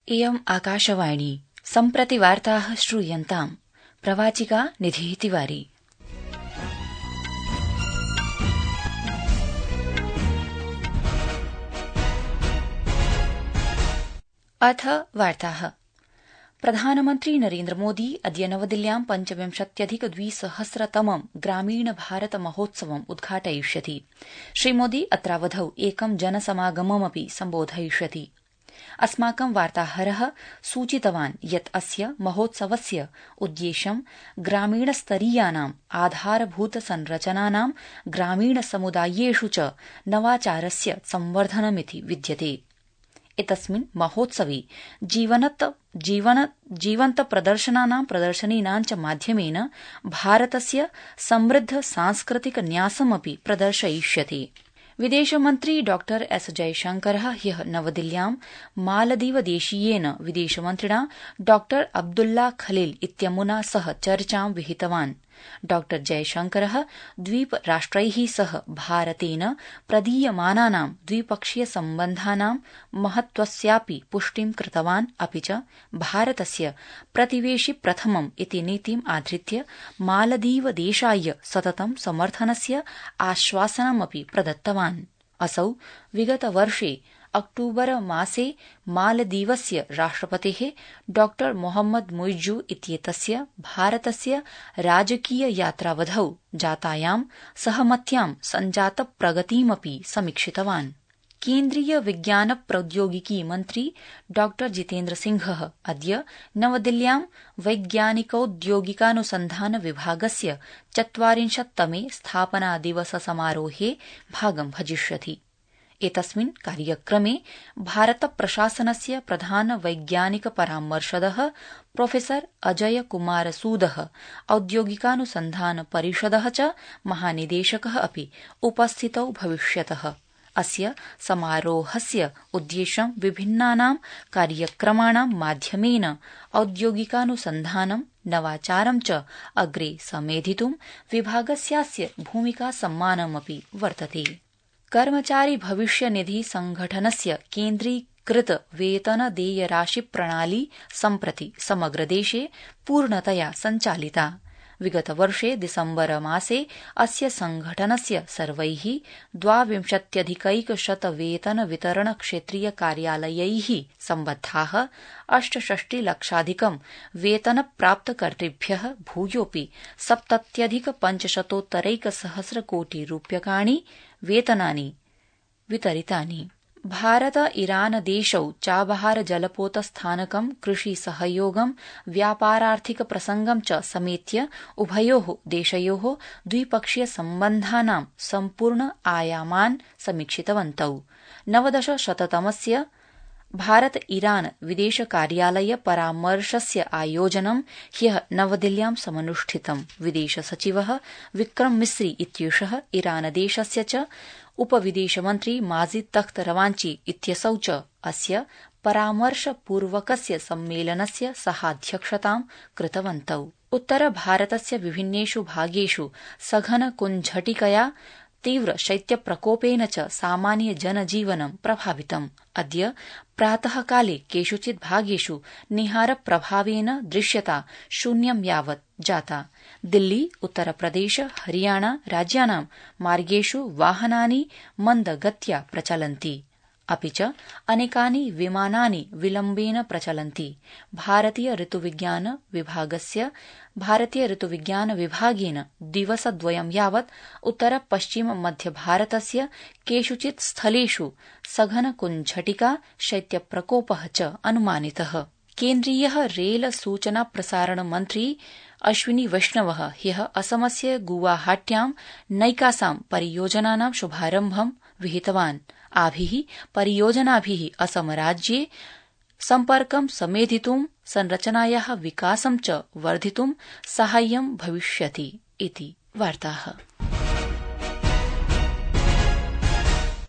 इयम् आकाशवाणी सम्प्रति वार्ताः श्रूयन्ताम्। प्रवाचिका निधिः तिवारी। अथ वार्ताः। प्रधानमन्त्री नरेन्द्रमोदी अद्य नवदिल्ल्यां 25,200तमं ग्रामीण भारत महोत्सवम् उद्घाटयिष्यति। श्रीमोदी अत्रावधौ एकं जनसमागममपि सम्बोधयिष्यति। अस्माकं वार्ताहरः सूचितवान् यत् अस्य महोत्सवस्य उद्देश्यं ग्रामीणस्तरीयानाम् आधारभूत संरचनानां ग्रामीणसमुदायेषु च नवाचारस्य संवर्धनमिति विद्यते। एतस्मिन् महोत्सवे जीवन्त प्रदर्शनीनां च माध्यमेन भारतस्य समृद्ध सांस्कृतिक न्यासमपि प्रदर्शयिष्यते। विदेशमन्त्री डॉ एस जयशंकरः ह्यः नवदिल्ल्यां मालदीवदेशीयेन विदेशमन्त्रिणा डॉ अब्दुल्ला खलील इत्यमुना सह चर्चां विहितवान्। डॉ जयशंकरः द्वीपराष्ट्रैः सह भारतेन प्रदीयमानानां द्विपक्षीय सम्बन्धानां महत्त्वस्यापि पुष्टिं कृतवान्। अपि च भारतस्य प्रतिवेशि प्रथमम् इति नीतिम् आधृत्य मालदीवदेशाय सततं समर्थनस्य आश्वासनमपि प्रदत्तवान्। असौ विगतवर्षे अक्टूबर मासे मालदीवस्य राष्ट्रपतेः डॉ मोहम्मद मुइज्जू इत्येतस्य भारतस्य राजकीय यात्रावधौ जातायां सहमत्यां सञ्जात प्रगतिमपि समीक्षितवान्। केन्द्रीय विज्ञान प्रौद्योगिकी मन्त्री डॉ जितेन्द्र सिंहः अद्य नवदिल्ल्यां वैज्ञानिकौद्योगिकानुसन्धान विभागस्य 40तमे स्थापनादिवस समारोहे भागं भजिष्यति। एतस्मिन् कार्यक्रमे भारत प्रशासनस्य प्रधान वैज्ञानिक परामर्शदः प्रोफेसर अजय कुमार सूदः, औद्योगिकानुसन्धान परिषदः च महानिदेशकः अपि उपस्थितौ भविष्यतः। अस्य समारोहस्य उद्देश्यं विभिन्नानां कार्यक्रमाणां माध्यमेन औद्योगिकानुसन्धानं नवाचारं च अग्रे समेधितुं विभागस्यास्य भूमिका सम्मानमपि वर्तते। कर्मचारी भविष्य निधि संघटनस्य केन्द्रीकृत वेतन देयराशि प्रणाली सम्प्रति समग्र देशे पूर्णतया सञ्चालिता। विगतवर्षे दिसम्बर मासे अस्य संघटनस्य सर्वैः 22,100 वेतन वितरण क्षेत्रीय कार्यालयैः सम्बद्धाः 68,00,000 वेतनप्राप्तकर्तृभ्यः भूयोऽपि 70,500 कोटि रूप्यकाणि वेतनानि वितरितानि। भारत ईरान देशौ चाबहार जलपोतस्थानकं कृषि सहयोगं व्यापारार्थिक प्रसंगं च समेत्य उभयोः देशयोः द्विपक्षीय सम्बन्धानां सम्पूर्ण आयामान् समीक्षितवन्तौ। 19शततमस्य भारत ईरान विदेश कार्यालय परामर्शस्य आयोजनं ह्यः नवदिल्ल्यां समनुष्ठितम्। विदेश सचिवः विक्रम मिस्री इत्येषः ईरान देशस्य च उपविदेशमन्त्री माजिद तख्त रवांची इत्यसौ च अस्य परामर्शपूर्वकस्य सम्मेलनस्य सहाध्यक्षतां कृतवन्तौ। उत्तर भारतस्य विभिन्नेषु भागेषु सघन कुञ्झटिकया तीव्र शैत्यप्रकोपेन च सामान्य जनजीवनं प्रभावितम्। अद्य प्रातःकाले केषुचित् भागेषु निहारप्रभावेन दृश्यता 0 यावत् जाता। दिल्ली, उत्तरप्रदेश, हरियाणा राज्यानां मार्गेषु वाहनानि मन्दगत्या प्रचलन्ति। अपि च अनेकानि विमानानि विलम्बेन प्रचलन्ति। भारतीय ऋतुविज्ञान विभागेन दिवसद्वयं यावत् उत्तर पश्चिम मध्य भारतस्य केषुचित् स्थलेषु सघन कुञ्झटिका शैत्यप्रकोपः च अनुमानितः। केन्द्रीयः रेल सूचना प्रसारण मन्त्री अश्विनी वैष्णवः ह्यः असमस्य गुवाहाट्यां नैकासां परियोजनानां शुभारम्भं विहितवान्। आभिः परियोजनाभिः असमराज्ये सम्पर्कं समेधितुं संरचनायाः विकासं च वर्धितुं साहाय्यं भविष्यति इति वार्ताः।